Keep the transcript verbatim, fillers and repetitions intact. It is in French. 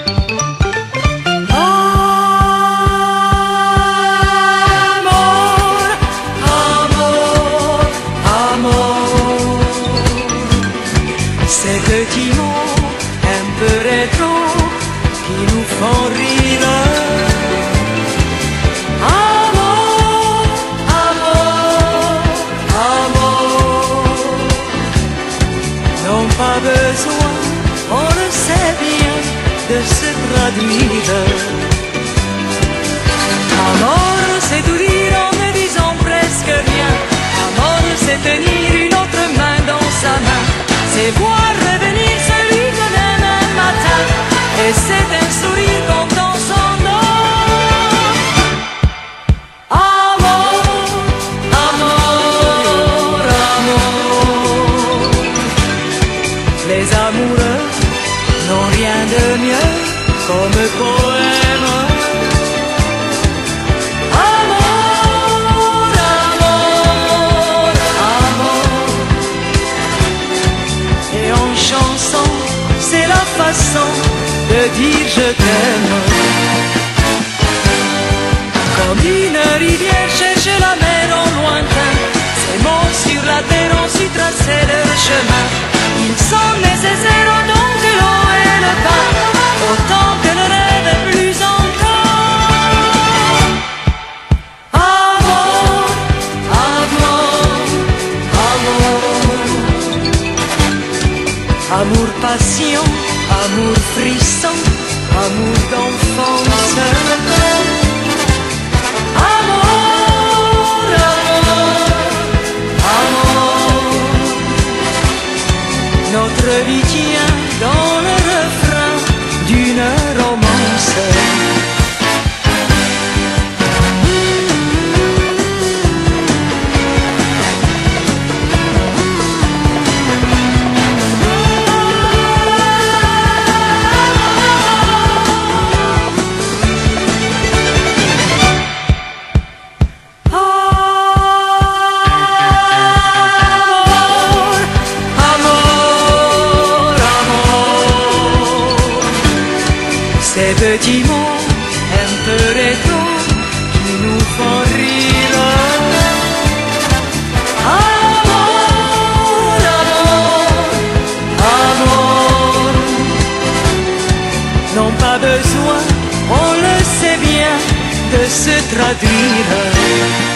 Ces petits mots un peu rétro qui nous font rire. Amour, amour, amour, n'ont pas besoin, on le sait bien, de se traduire. Amour, c'est tout dire en ne disant presque rien. Amour, c'est tenir une autre main dans sa main. C'est voir revenir celui de demain matin. Et c'est un sourire content son nom. Amour, amour, amour. Les amoureux n'ont rien de mieux comme poème. Amour, amour, amour. Et en chanson, c'est la façon de dire je t'aime. Comme une rivière cherche la mer en lointain, ces mots sur la terre ont su tracer leur chemin. Ils sont nécessaires autant que l'eau et le pain, autant que le rêve plus encore. Amour, amour, amour. Amour, passion, amour, frisson, amour d'enfance. Amour, amour, amour. Notre vie tient dans le refrain d'une romance. Ces petits mots un peu rétro qui nous font rire. Amour, amour, amour. N'ont pas besoin, on le sait bien, de se traduire.